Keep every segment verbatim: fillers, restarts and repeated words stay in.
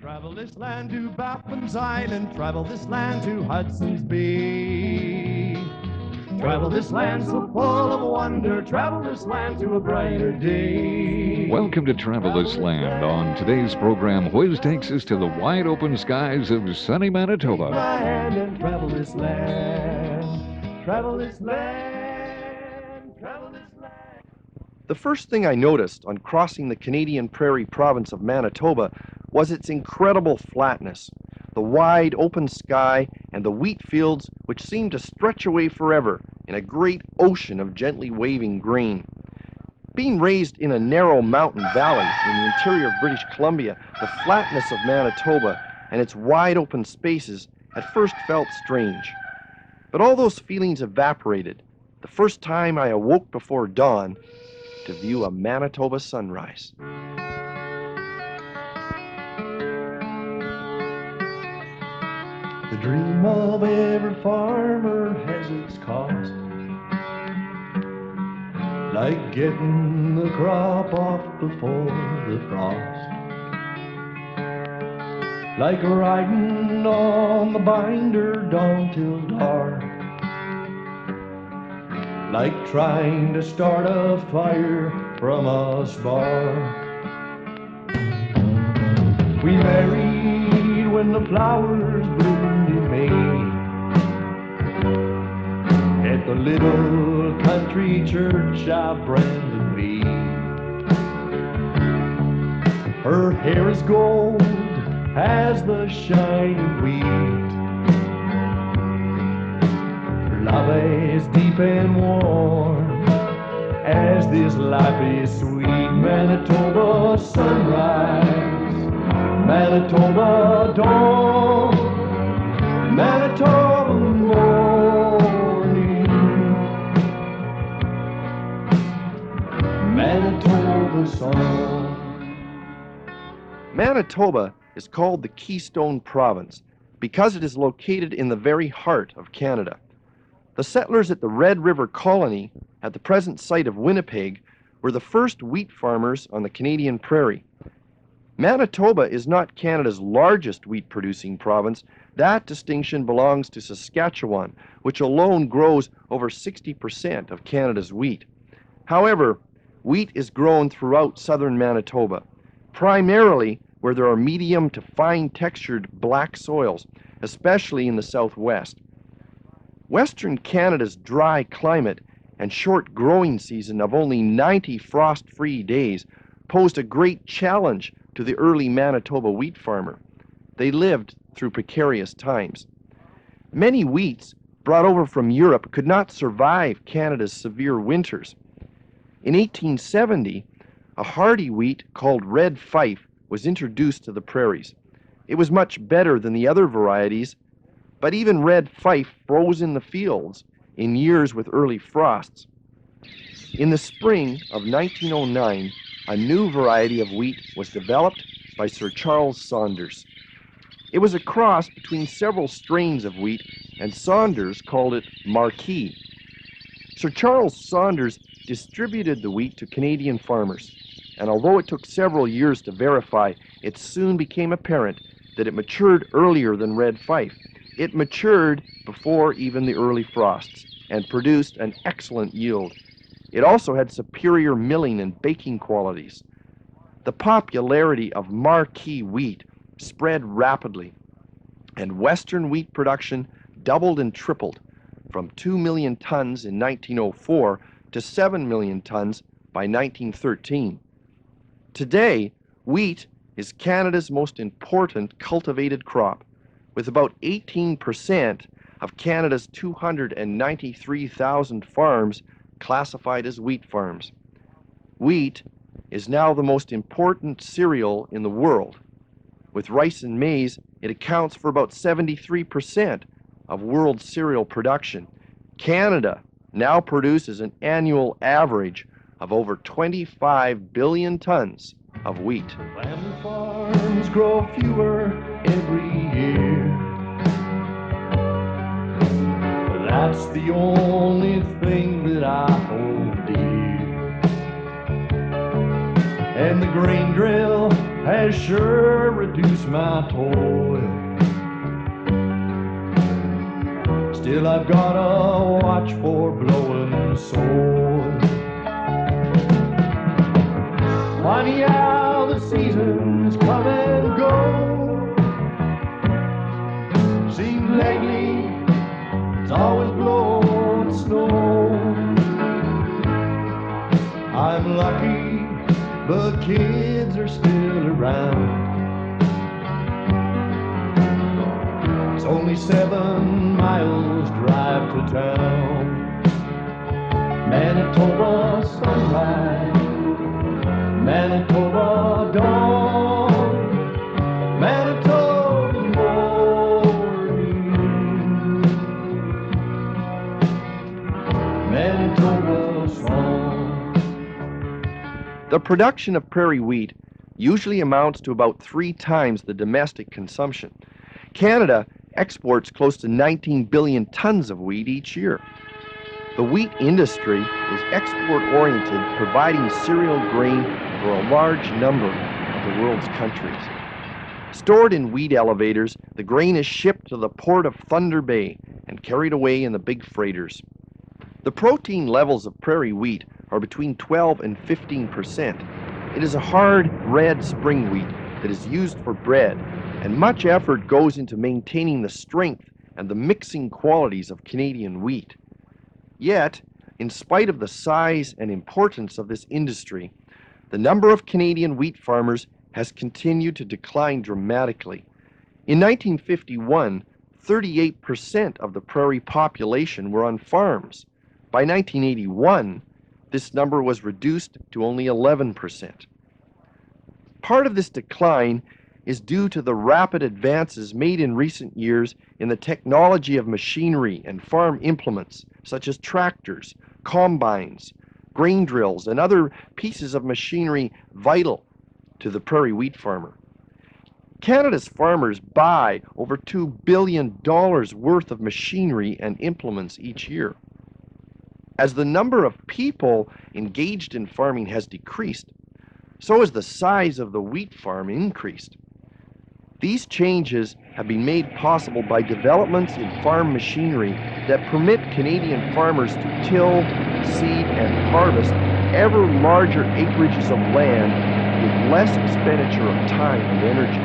Travel this land to Baffin's Island, travel this land to Hudson's Bay. Travel this land so full of wonder, travel this land to a brighter day. Welcome to Travel This Land. On today's program, Whiz takes us to the wide open skies of sunny Manitoba. My hand and travel this land, travel this land, travel this land. The first thing I noticed on crossing the Canadian Prairie province of Manitoba was its incredible flatness, the wide open sky, and the wheat fields which seemed to stretch away forever in a great ocean of gently waving grain. Being raised in a narrow mountain valley in the interior of British Columbia, the flatness of Manitoba and its wide open spaces at first felt strange. But all those feelings evaporated the first time I awoke before dawn to view a Manitoba sunrise. The dream of every farmer has its cost, like getting the crop off before the frost, like riding on the binder dawn till dark, like trying to start a fire from a spark. We married when the flowers bloomed in May at the little country church of Brandon Lee. Her hair is gold as the shining wheat, her love is deep and warm as this life is sweet. Manitoba sunrise, Manitoba dawn, Manitoba morning, Manitoba song. Manitoba is called the Keystone Province because it is located in the very heart of Canada. The settlers at the Red River Colony, at the present site of Winnipeg, were the first wheat farmers on the Canadian prairie. Manitoba is not Canada's largest wheat-producing province. That distinction belongs to Saskatchewan, which alone grows over sixty percent of Canada's wheat. However, wheat is grown throughout southern Manitoba, primarily where there are medium to fine-textured black soils, especially in the southwest. Western Canada's dry climate and short growing season of only ninety frost-free days posed a great challenge to the early Manitoba wheat farmer. They lived through precarious times. Many wheats brought over from Europe could not survive Canada's severe winters. In eighteen seventy, a hardy wheat called Red Fife was introduced to the prairies. It was much better than the other varieties, but even Red Fife froze in the fields in years with early frosts. In the spring of nineteen oh nine, a new variety of wheat was developed by Sir Charles Saunders. It was a cross between several strains of wheat, and Saunders called it Marquis. Sir Charles Saunders distributed the wheat to Canadian farmers, and although it took several years to verify, it soon became apparent that it matured earlier than Red Fife. It matured before even the early frosts and produced an excellent yield. It also had superior milling and baking qualities. The popularity of Marquis wheat spread rapidly, and Western wheat production doubled and tripled from two million tons in nineteen oh four to seven million tons by nineteen thirteen. Today, wheat is Canada's most important cultivated crop, with about eighteen percent of Canada's two hundred ninety-three thousand farms classified as wheat farms. Wheat is now the most important cereal in the world. With rice and maize, it accounts for about seventy-three percent of world cereal production. Canada now produces an annual average of over twenty-five billion tons of wheat. Family farms grow fewer every year. That's the only thing that I hold dear. And the grain drill has sure reduced my toil. Still I've got a watch for blowing soil. Funny how the seasons come and go. Seems lately it's always blowing snow. I'm lucky the kids are still around. It's only seven miles drive to town. Manitoba sunrise, Manitoba dawn, Manitoba morning, Manitoba song. The production of prairie wheat usually amounts to about three times the domestic consumption. Canada exports close to nineteen billion tons of wheat each year. The wheat industry is export-oriented, providing cereal grain for a large number of the world's countries. Stored in wheat elevators, the grain is shipped to the port of Thunder Bay and carried away in the big freighters. The protein levels of prairie wheat are between twelve and fifteen percent. It is a hard, red spring wheat that is used for bread, and much effort goes into maintaining the strength and the mixing qualities of Canadian wheat. Yet, in spite of the size and importance of this industry, the number of Canadian wheat farmers has continued to decline dramatically. In nineteen fifty-one, thirty-eight percent of the prairie population were on farms. By nineteen eighty-one, this number was reduced to only eleven percent. Part of this decline is due to the rapid advances made in recent years in the technology of machinery and farm implements, such as tractors, combines, grain drills, and other pieces of machinery vital to the prairie wheat farmer. Canada's farmers buy over two billion dollars worth of machinery and implements each year. As the number of people engaged in farming has decreased, so has the size of the wheat farm increased. These changes have been made possible by developments in farm machinery that permit Canadian farmers to till, seed, and harvest ever larger acreages of land with less expenditure of time and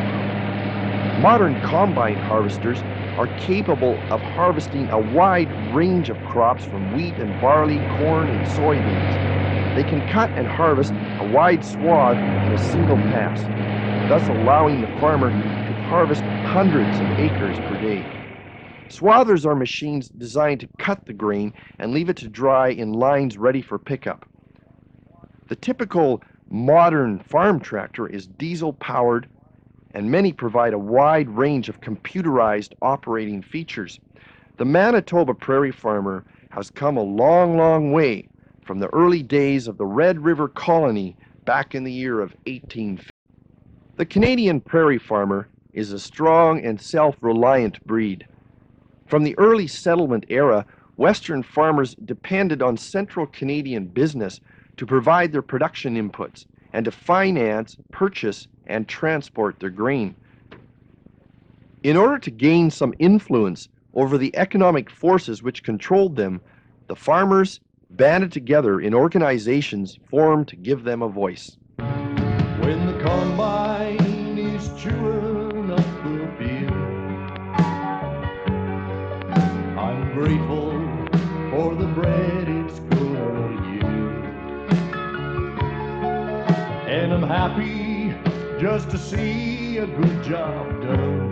energy. Modern combine harvesters are capable of harvesting a wide range of crops from wheat and barley, corn, and soybeans. They can cut and harvest a wide swath in a single pass, thus allowing the farmer to harvest hundreds of acres per day. Swathers are machines designed to cut the grain and leave it to dry in lines ready for pickup. The typical modern farm tractor is diesel-powered, and many provide a wide range of computerized operating features. The Manitoba prairie farmer has come a long, long way from the early days of the Red River Colony back in the year of eighteen fifty. The Canadian prairie farmer is a strong and self-reliant breed. From the early settlement era, Western farmers depended on central Canadian business to provide their production inputs and to finance, purchase, and transport their grain. In order to gain some influence over the economic forces which controlled them, the farmers banded together in organizations formed to give them a voice. When the combine is chewing up the field, I'm grateful for the bread it's gonna yield, and I'm happy just to see a good job done.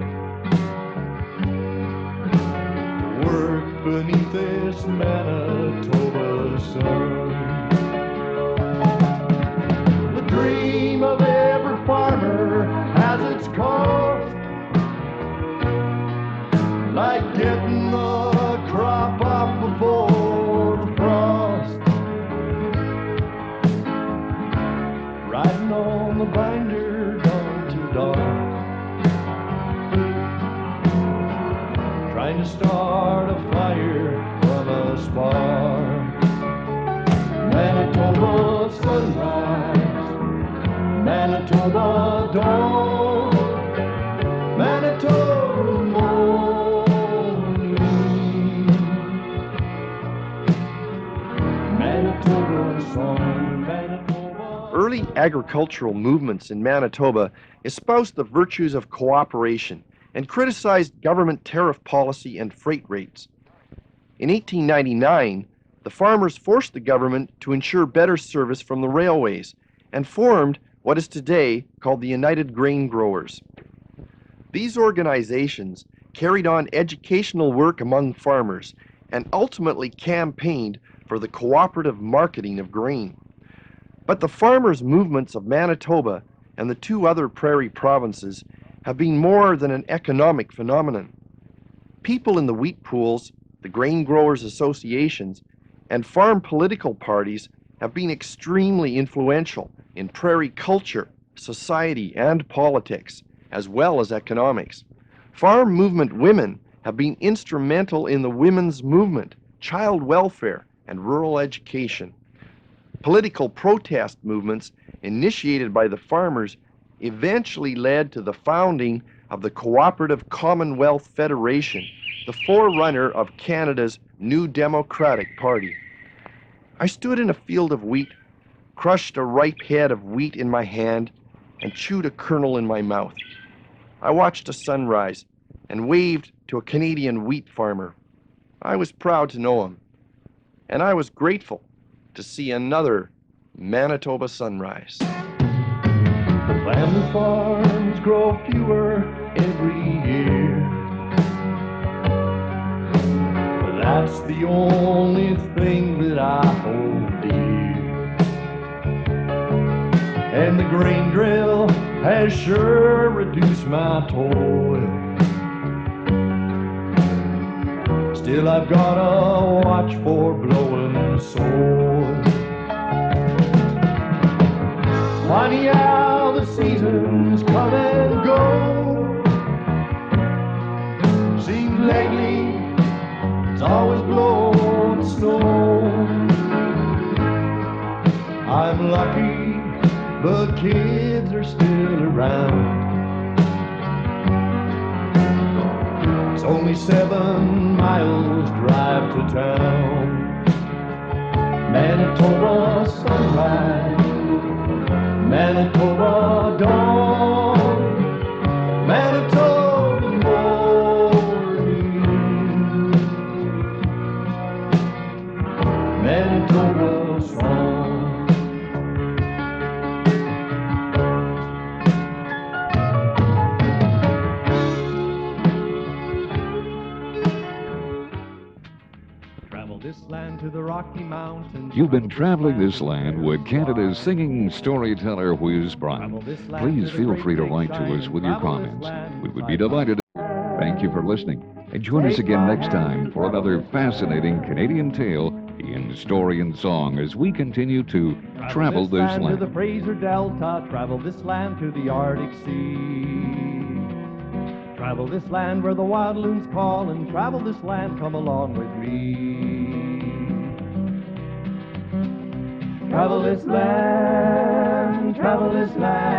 To work beneath this Manitoba sun. The dream of every farmer has its cost, like getting the crop off before the frost, riding on the binder dawn to dawn, trying to start a fire from a spark. Manitoba sunrise, Manitoba dawn. agricultural movements in Manitoba espoused the virtues of cooperation and criticized government tariff policy and freight rates. In eighteen ninety-nine, the farmers forced the government to ensure better service from the railways and formed what is today called the United Grain Growers. These organizations carried on educational work among farmers and ultimately campaigned for the cooperative marketing of grain. But the farmers' movements of Manitoba and the two other prairie provinces have been more than an economic phenomenon. People in the wheat pools, the grain growers' associations, and farm political parties have been extremely influential in prairie culture, society, and politics, as well as economics. Farm movement women have been instrumental in the women's movement, child welfare, and rural education. Political protest movements initiated by the farmers eventually led to the founding of the Cooperative Commonwealth Federation, the forerunner of Canada's New Democratic Party. I stood in a field of wheat, crushed a ripe head of wheat in my hand, and chewed a kernel in my mouth. I watched a sunrise and waved to a Canadian wheat farmer. I was proud to know him, and I was grateful to see another Manitoba sunrise. Family farms grow fewer every year. That's the only thing that I hold dear. And the grain drill has sure reduced my toil. Still I've gotta watch for blowing soil. Funny how the seasons come and go. Seems lately it's always blowing snow. I'm lucky the kids are still around. It's only seven miles drive to town. Manitoba sunrise, Manitoba dawn, Manitoba morning, Manitoba song. Travel this land to the Rocky Mountains. You've been traveling this land with Canada's singing storyteller, Whiz Brown. Please feel free to write to us with your comments. We would be delighted. Thank you for listening. And join us again next time for another fascinating Canadian tale in story and song as we continue to travel this land. To the Fraser Delta, travel this land to the Arctic Sea. Travel this land where the wild loons call, and travel this land, come along with me. Travel this land, travel this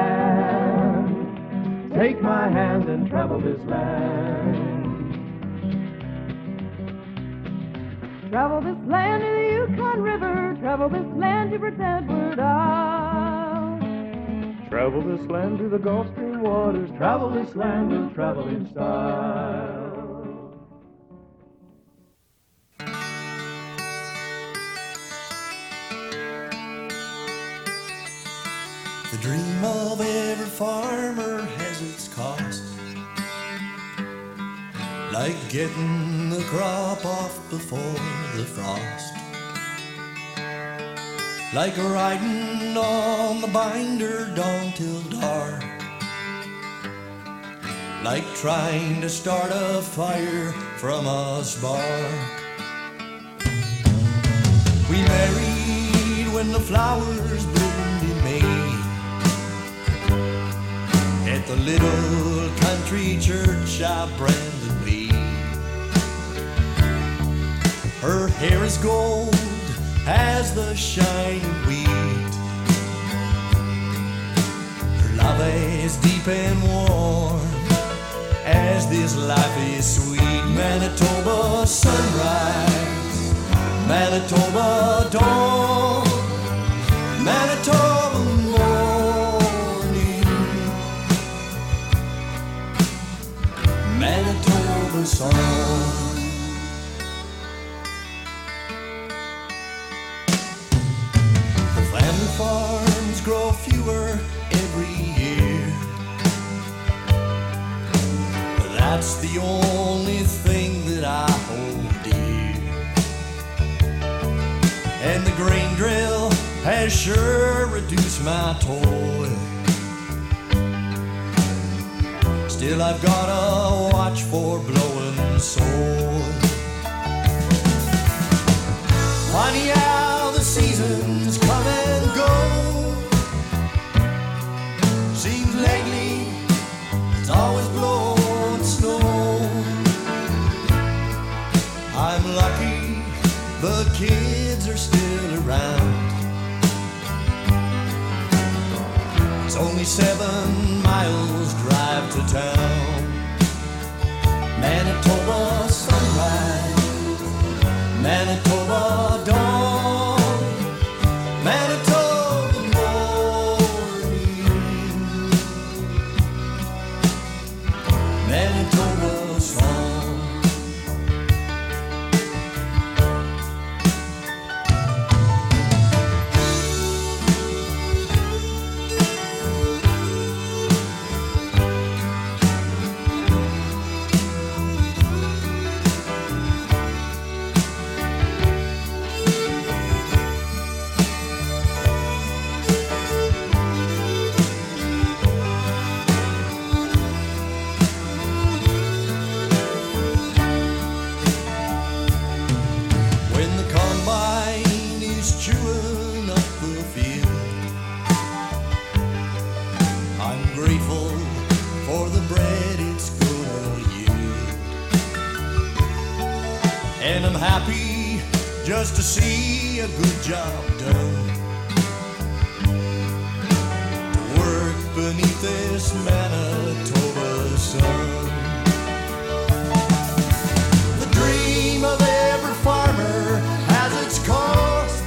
land, take my hand and travel this land. Travel this land to the Yukon River, travel this land to Prince Edward Isle. Travel this land to the Gulf Stream waters, travel this land and travel in style. The dream of every farmer has its cost, like getting the crop off before the frost, like riding on the binder dawn till dark, like trying to start a fire from a spark. We married when the flowers bloomed in May, at the little country church of Brandon Bay. Her hair is gold as the shining wheat, her love is deep and warm as this life is sweet. Manitoba sunrise, Manitoba dawn, Manitoba morning. Manitoba song. The family farms grow fewer every year. That's the only thing that I hold dear. And the grain drill has sure reduced my toil. Still I've gotta watch for blowing soil. Funny how the seasons come and go. Seems lately it's always blowing snow. I'm lucky the kids are still around. It's only seven miles drive to town. Manitoba sunrise, Manitoba dawn, Manitoba morning, Manitoba song. And I'm happy just to see a good job done. To work beneath this Manitoba sun. The dream of every farmer has its cost,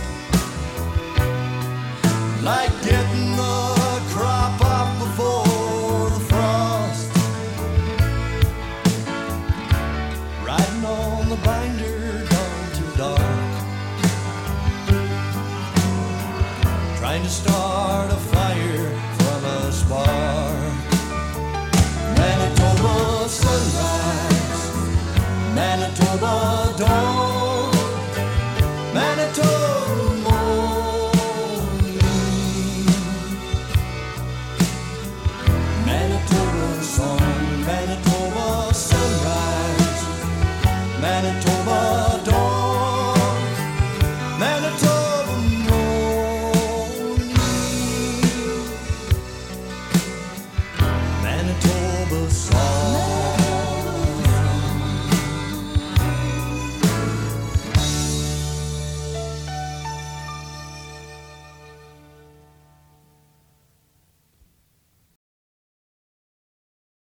like getting the crop off before the frost, riding on the binder trying to start a fire from a spark. Manitoba sunrise, Manitoba dawn, Manitoba morning, Manitoba song, Manitoba sunrise, Manitoba dawn, Manitoba